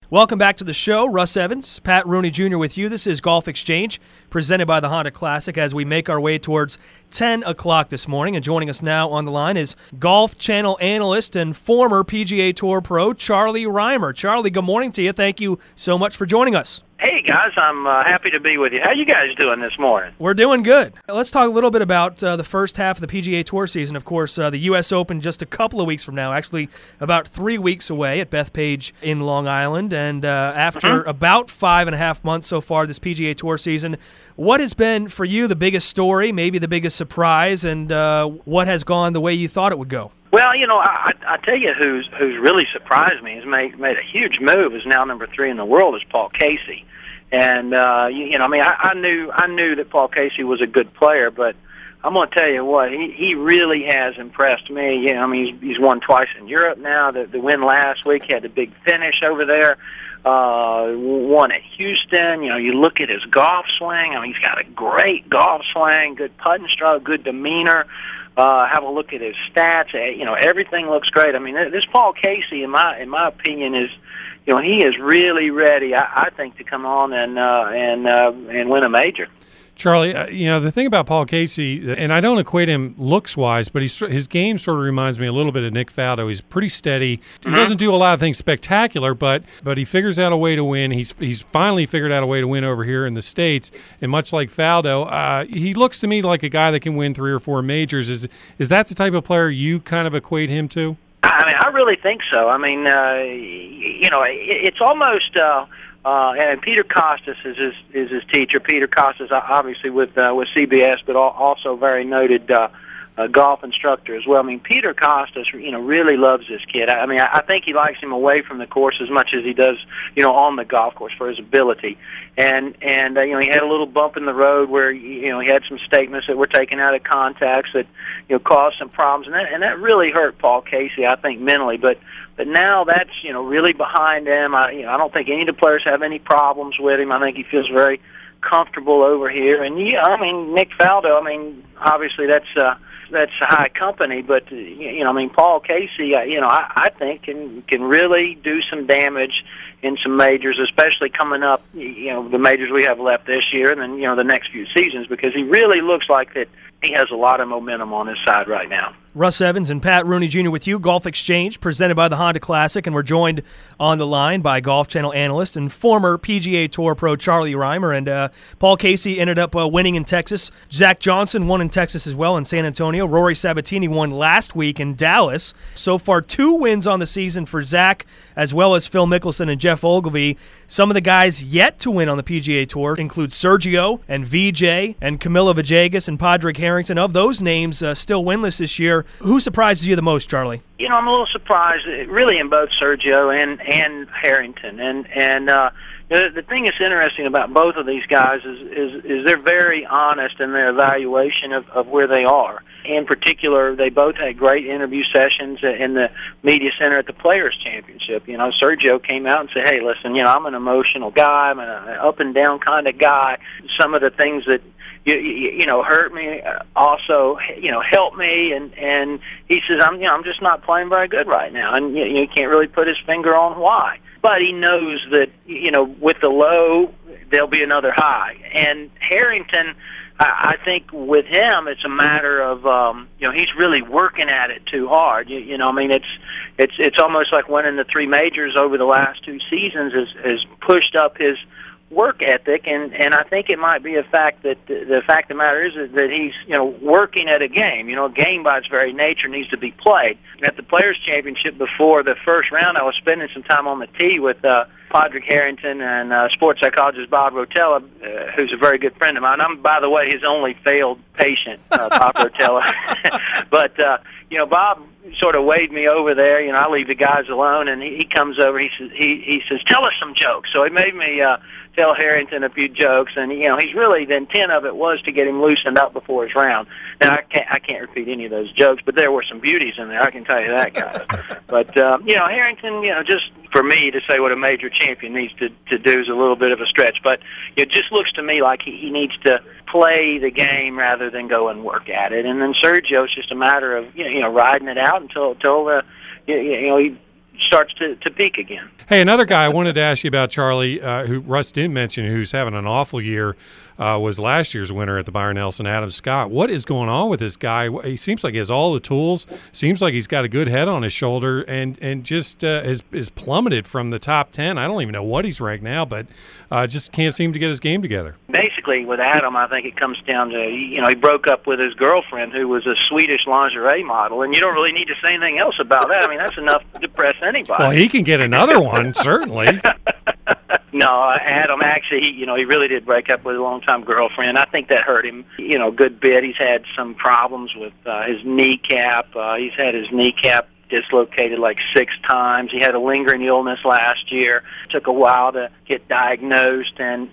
Welcome back to the show. Russ Evans, Pat Rooney Jr. with you. This is Golf Exchange, presented by the Honda Classic as we make our way towards 10 o'clock this morning. And joining us now on the line is Golf Channel analyst and former PGA Tour pro, Charlie Rymer. Charlie, good morning to you. Thank you so much for joining us. Hey, guys. I'm happy to be with you. How you guys doing this morning? We're doing good. Let's talk a little bit about the first half of the PGA Tour season. Of course, the U.S. Open just a couple of weeks from now, actually about 3 weeks away at Bethpage in Long Island. And after about 5.5 months so far this PGA Tour season, what has been for you the biggest story, maybe the biggest surprise, and what has gone the way you thought it would go? Well, you know, I tell you who's really surprised me, has made a huge move, is now number 3 in the world, is Paul Casey. And I knew that Paul Casey was a good player, but I'm going to tell you what, he really has impressed me. You know, I mean, he's won twice in Europe now. The win last week, he had the big finish over there. Won at Houston. You know, you look at his golf swing. I mean, he's got a great golf swing, good putting stroke, good demeanor. Have a look at his stats. You know, everything looks great. I mean, this Paul Casey, in my opinion, is, you know, he is really ready, I think, to come on and win a major. Charlie, you know, the thing about Paul Casey, and I don't equate him looks-wise, but his game sort of reminds me a little bit of Nick Faldo. He's pretty steady. He doesn't do a lot of things spectacular, but he figures out a way to win. He's finally figured out a way to win over here in the States, and much like Faldo, he looks to me like a guy that can win 3 or 4 majors. Is that the type of player you kind of equate him to? I mean, I really think so. I mean, you know, it's almost and Peter Kostis is his teacher. Peter Kostis, obviously with CBS, but also very noted golf instructor as well. I mean, Peter Kostis, you know, really loves this kid. I mean, I think he likes him away from the course as much as he does, you know, on the golf course for his ability. And you know, he had a little bump in the road where, you know, he had some statements that were taken out of context that, you know, caused some problems, and that really hurt Paul Casey, I think, mentally. But now that's, you know, really behind him. I don't think any of the players have any problems with him. I think he feels very comfortable over here. And yeah, I mean, Nick Faldo, I mean, obviously that's high company, but you know, I mean, Paul Casey, you know, I think can really do some damage in some majors, especially coming up, you know, the majors we have left this year, and then, you know, the next few seasons, because he really looks like that he has a lot of momentum on his side right now. Russ Evans and Pat Rooney Jr. with you, Golf Exchange, presented by the Honda Classic, and we're joined on the line by Golf Channel analyst and former PGA Tour pro Charlie Rymer. And Paul Casey ended up winning in Texas. Zach Johnson won in Texas as well in San Antonio. Rory Sabatini won last week in Dallas. So far, 2 wins on the season for Zach, as well as Phil Mickelson and Jeff Ogilvy. Some of the guys yet to win on the PGA Tour include Sergio and VJ and Camilo Villegas and Padraig Harrington. Of those names still winless this year, who surprises you the most, Charlie? You know, I'm a little surprised, really, in both Sergio and Harrington. And the thing that's interesting about both of these guys is they're very honest in their evaluation of where they are. In particular, they both had great interview sessions in the media center at the Players' Championship. You know, Sergio came out and said, hey, listen, you know, I'm an emotional guy. I'm an up-and-down kind of guy. Some of the things that you know, hurt me, also, you know, help me, and he says, I'm just not playing very good right now, and you can't really put his finger on why. But he knows that, you know, with the low, there'll be another high. And Harrington, I think with him, it's a matter of, you know, he's really working at it too hard. You know, I mean, it's almost like winning the 3 majors over the last 2 seasons has pushed up his work ethic, and I think it might be a fact that the fact of the matter is that he's, you know, working at a game. You know, a game by its very nature needs to be played. At the Players' Championship before the first round, I was spending some time on the tee with Padraig Harrington and sports psychologist Bob Rotella, who's a very good friend of mine. I'm, by the way, his only failed patient, Bob Rotella. But, you know, Bob sort of waved me over there. You know, I leave the guys alone, and he comes over. He says, tell us some jokes. So he made me tell Harrington a few jokes, and you know, he's really, the intent of it was to get him loosened up before his round. Now I can't repeat any of those jokes, but there were some beauties in there, I can tell you that, guys. But you know, Harrington, you know, just for me to say what a major champion needs to do is a little bit of a stretch, but it just looks to me like he needs to play the game rather than go and work at it. And then Sergio, it's just a matter of you know riding it out until you know he starts to peak again. Hey, another guy I wanted to ask you about, Charlie, who Russ didn't mention, who's having an awful year, was last year's winner at the Byron Nelson, Adam Scott. What is going on with this guy? He seems like he has all the tools. Seems like he's got a good head on his shoulder, and just is plummeted from the top 10. I don't even know what he's ranked now, but just can't seem to get his game together. Basically, with Adam, I think it comes down to, he broke up with his girlfriend, who was a Swedish lingerie model, and you don't really need to say anything else about that. I mean, that's enough to depress anybody. Well, he can get another one, certainly. No, Adam actually, he really did break up with a long-time girlfriend. I think that hurt him, a good bit. He's had some problems with his kneecap. He's had his kneecap dislocated like 6 times. He had a lingering illness last year. It took a while to get diagnosed, and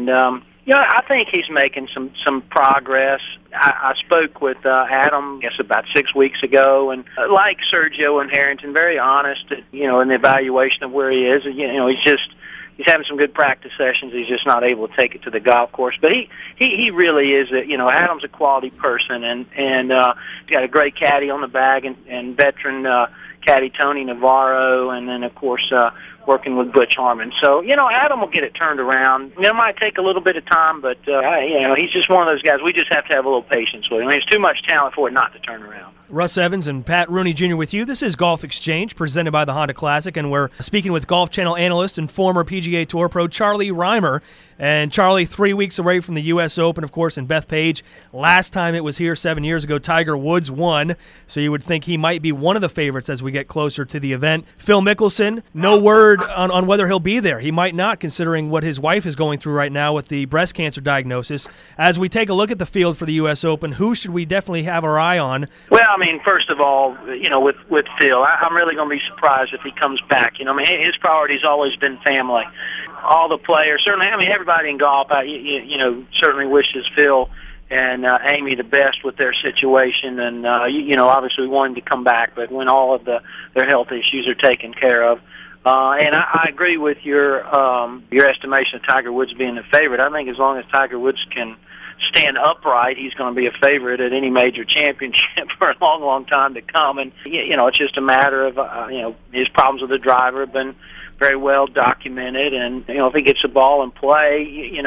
I think he's making some progress. I spoke with Adam, I guess, about 6 weeks ago, and like Sergio and Harrington, very honest, in the evaluation of where he is. He's having some good practice sessions. He's just not able to take it to the golf course. But he really is. Adam's a quality person, and he's got a great caddy on the bag, and veteran caddy Tony Navarro, and then of course working with Butch Harmon. So Adam will get it turned around. It might take a little bit of time, but he's just one of those guys. We just have to have a little patience with him. There's too much talent for it not to turn around. Russ Evans and Pat Rooney Jr. with you. This is Golf Exchange, presented by the Honda Classic, and we're speaking with Golf Channel analyst and former PGA Tour pro Charlie Rymer. And Charlie, 3 weeks away from the U.S. Open, of course, in Bethpage. Last time it was here 7 years ago, Tiger Woods won, so you would think he might be one of the favorites as we get closer to the event. Phil Mickelson, no word on whether he'll be there. He might not, considering what his wife is going through right now with the breast cancer diagnosis. As we take a look at the field for the U.S. Open, who should we definitely have our eye on? Well, first of all, with Phil, I'm really going to be surprised if he comes back. His priority's always been family. All the players, certainly, everybody in golf, certainly wishes Phil and Amy the best with their situation, and obviously we want him to come back, but when all of their health issues are taken care of. And I agree with your estimation of Tiger Woods being the favorite. I think as long as Tiger Woods can stand upright, he's going to be a favorite at any major championship for a long, long time to come. And it's just a matter of his problems with the driver have been very well documented, and if he gets the ball in play,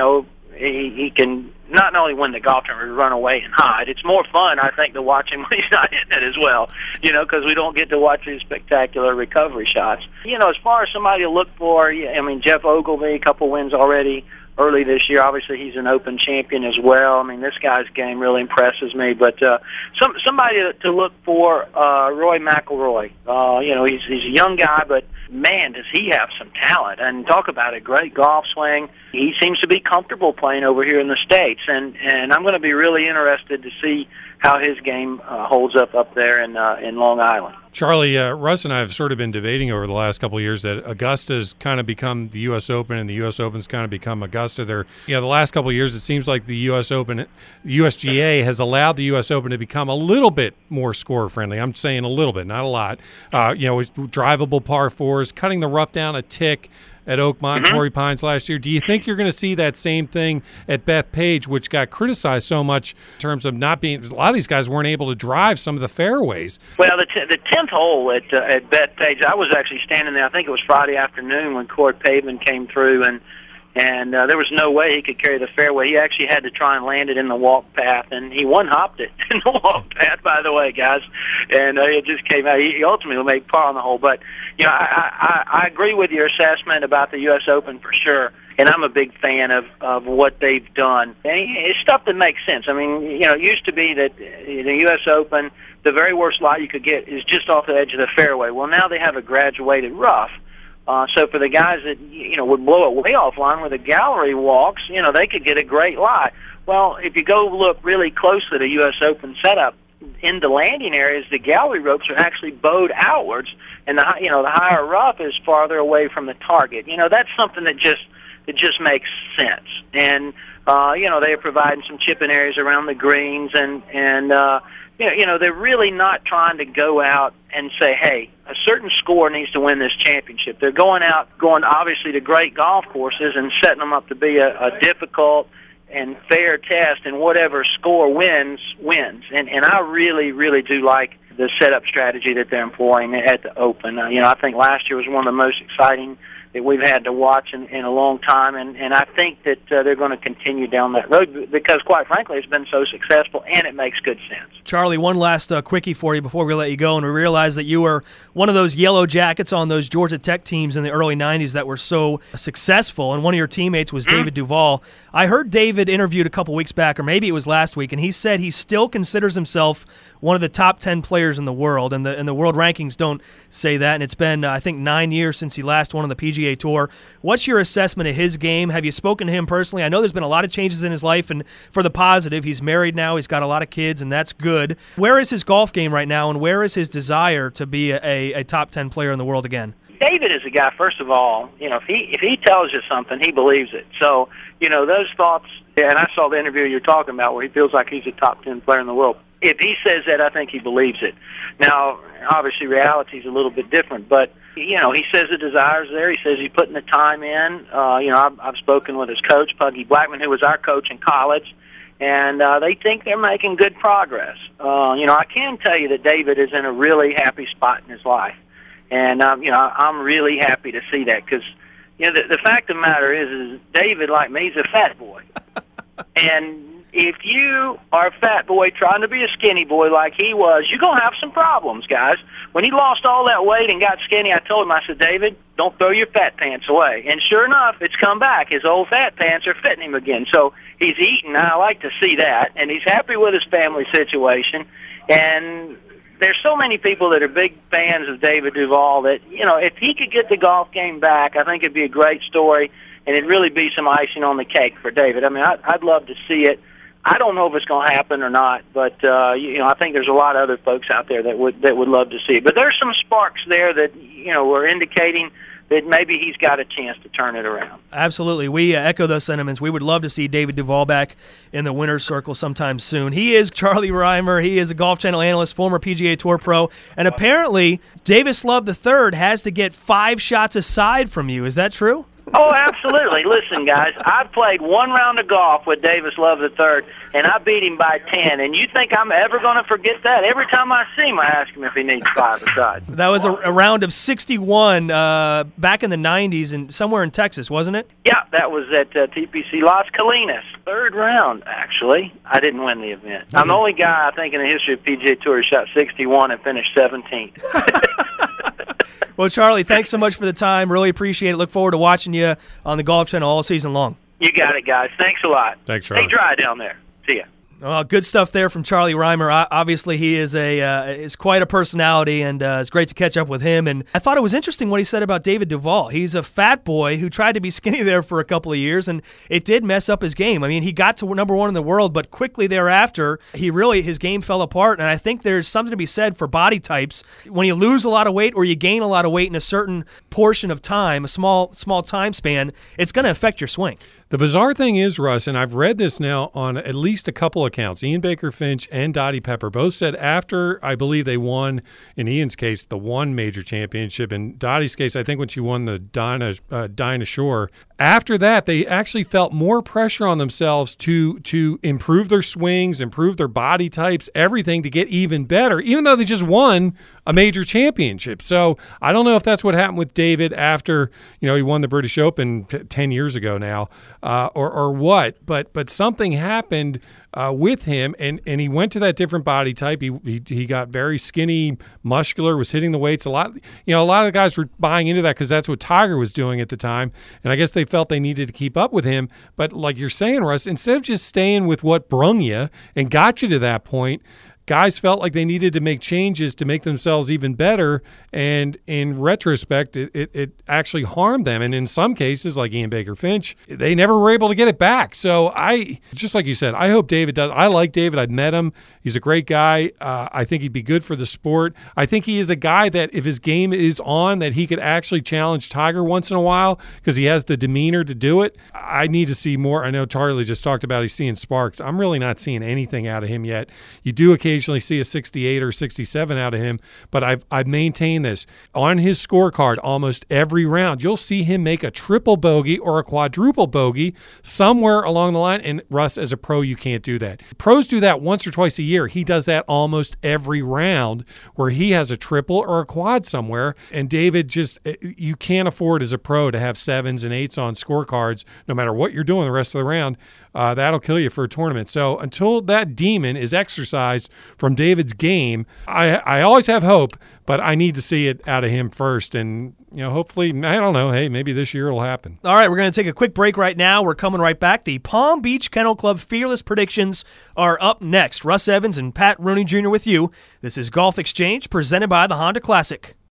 he can not only win the golf tournament, but run away and hide. It's more fun, I think, to watch him when he's not hitting it as well, because we don't get to watch these spectacular recovery shots. As far as somebody to look for, Jeff Ogilvy, a couple wins already early this year. Obviously, he's an Open champion as well. This guy's game really impresses me. But somebody to look for, Roy McIlroy. He's a young guy, but man, does he have some talent. And talk about a great golf swing. He seems to be comfortable playing over here in the States. And I'm going to be really interested to see how his game holds up there in Long Island. Charlie, Russ and I have sort of been debating over the last couple of years that Augusta's kind of become the U.S. Open and the U.S. Open's kind of become Augusta. The last couple of years, it seems like the U.S. Open, USGA has allowed the U.S. Open to become a little bit more score-friendly. I'm saying a little bit, not a lot. With drivable par fours, cutting the rough down a tick at Oakmont and Torrey Pines last year. Do you think you're going to see that same thing at Bethpage, which got criticized so much in terms of not being – a lot of these guys weren't able to drive some of the fairways? Well, the 10th hole at Bethpage, I was actually standing there. I think it was Friday afternoon when Cord Pavement came through, and there was no way he could carry the fairway. He actually had to try and land it in the walk path, and he one-hopped it in the walk path, by the way, guys. And it just came out. He ultimately made par on the hole. But, I agree with your assessment about the U.S. Open for sure, and I'm a big fan of what they've done. And it's stuff that makes sense. It used to be that the U.S. Open, the very worst lie you could get is just off the edge of the fairway. Well, now they have a graduated rough. So for the guys that would blow it way offline where the gallery walks, they could get a great lie. Well, if you go look really closely at a U.S. Open setup, in the landing areas, the gallery ropes are actually bowed outwards, and the higher rough is farther away from the target. That's something that just makes sense. And they're providing some chipping areas around the greens, and they're really not trying to go out and say, hey, a certain score needs to win this championship. They're going obviously to great golf courses and setting them up to be a difficult and fair test, and whatever score wins. And I really, really do like the setup strategy that they're employing at the Open. I think last year was one of the most exciting that we've had to watch in a long time, and I think that they're going to continue down that road because, quite frankly, it's been so successful, and it makes good sense. Charlie, one last quickie for you before we let you go, and we realize that you were one of those yellow jackets on those Georgia Tech teams in the early 90s that were so successful, and one of your teammates was David Duval. I heard David interviewed a couple weeks back, or maybe it was last week, and he said he still considers himself one of the top 10 players in the world, and the world rankings don't say that, and it's been, I think, 9 years since he last won on the PGA Tour. What's your assessment of his game? Have you spoken to him personally? I know there's been a lot of changes in his life, and for the positive, he's married now, he's got a lot of kids, and that's good. Where is his golf game right now, and where is his desire to be a top 10 player in the world again? David is a guy, first of all, if he tells you something, he believes it. So, those thoughts, and I saw the interview you're talking about where he feels like he's a top 10 player in the world. If he says that, I think he believes it. Now, obviously, reality is a little bit different, but, he says the desire's there. He says he's putting the time in. I've spoken with his coach, Puggy Blackman, who was our coach in college, and they think they're making good progress. I can tell you that David is in a really happy spot in his life, and, I'm really happy to see that because, the fact of the matter is David, like me, is a fat boy. And if you are a fat boy trying to be a skinny boy like he was, you're going to have some problems, guys. When he lost all that weight and got skinny, I told him, I said, David, don't throw your fat pants away. And sure enough, it's come back. His old fat pants are fitting him again. So he's eating. I like to see that. And he's happy with his family situation. And there's so many people that are big fans of David Duval that, if he could get the golf game back, I think it'd be a great story. And it'd really be some icing on the cake for David. I mean, I'd love to see it. I don't know if it's going to happen or not, but I think there's a lot of other folks out there that would love to see it. But there's some sparks there that were indicating that maybe he's got a chance to turn it around. Absolutely. We echo those sentiments. We would love to see David Duval back in the winner's circle sometime soon. He is Charlie Rymer. He is a Golf Channel analyst, former PGA Tour pro, and apparently Davis Love III has to get 5 shots aside from you. Is that true? Oh, absolutely. Listen, guys, I've played one round of golf with Davis Love III, and I beat him by 10. And you think I'm ever going to forget that? Every time I see him, I ask him if he needs 5 aside. That was a round of 61 back in the 90s and somewhere in Texas, wasn't it? Yeah, that was at TPC Las Colinas. 3rd round, actually. I didn't win the event. I'm the only guy, I think, in the history of PGA Tour who shot 61 and finished 17th. Well, Charlie, thanks so much for the time. Really appreciate it. Look forward to watching you on the Golf Channel all season long. You got it, guys. Thanks a lot. Thanks, Charlie. Stay dry down there. See ya. Good stuff there from Charlie Rymer. Obviously, he is quite a personality, and it's great to catch up with him. And I thought it was interesting what he said about David Duval. He's a fat boy who tried to be skinny there for a couple of years, and it did mess up his game. I mean, he got to number 1 in the world, but quickly thereafter, his game fell apart. And I think there's something to be said for body types. When you lose a lot of weight or you gain a lot of weight in a certain portion of time, a small time span, it's going to affect your swing. The bizarre thing is, Russ, and I've read this now on at least a couple accounts, Ian Baker Finch and Dottie Pepper both said after, I believe they won, in Ian's case, the one major championship. In Dottie's case, I think when she won the Dinah Shore, after that, they actually felt more pressure on themselves to improve their swings, improve their body types, everything to get even better, even though they just won a major championship. So I don't know if that's what happened with David after, he won the British Open 10 years ago now, or what, but something happened with him, and he went to that different body type. He got very skinny, muscular, was hitting the weights a lot. A lot of the guys were buying into that because that's what Tiger was doing at the time, and I guess they felt they needed to keep up with him. But like you're saying, Russ, instead of just staying with what brung you and got you to that point, guys felt like they needed to make changes to make themselves even better, and in retrospect, it actually harmed them. And in some cases, like Ian Baker Finch, they never were able to get it back. So just like you said, I hope David does. I like David. I've met him. He's a great guy. I think he'd be good for the sport. I think he is a guy that if his game is on, that he could actually challenge Tiger once in a while because he has the demeanor to do it. I need to see more. I know Charlie just talked about he's seeing sparks. I'm really not seeing anything out of him yet. You do occasionally occasionally see a 68 or 67 out of him, but I've maintained this. On his scorecard, almost every round, you'll see him make a triple bogey or a quadruple bogey somewhere along the line. And Russ, as a pro, you can't do that. Pros do that once or twice a year. He does that almost every round where he has a triple or a quad somewhere. And David, just you can't afford as a pro to have 7s and 8s on scorecards no matter what you're doing the rest of the round. That'll kill you for a tournament. So until that demon is exercised from David's game, I always have hope, but I need to see it out of him first. And, hopefully, I don't know, hey, maybe this year it'll happen. All right, we're going to take a quick break right now. We're coming right back. The Palm Beach Kennel Club Fearless Predictions are up next. Russ Evans and Pat Rooney Jr. with you. This is Golf Exchange presented by the Honda Classic.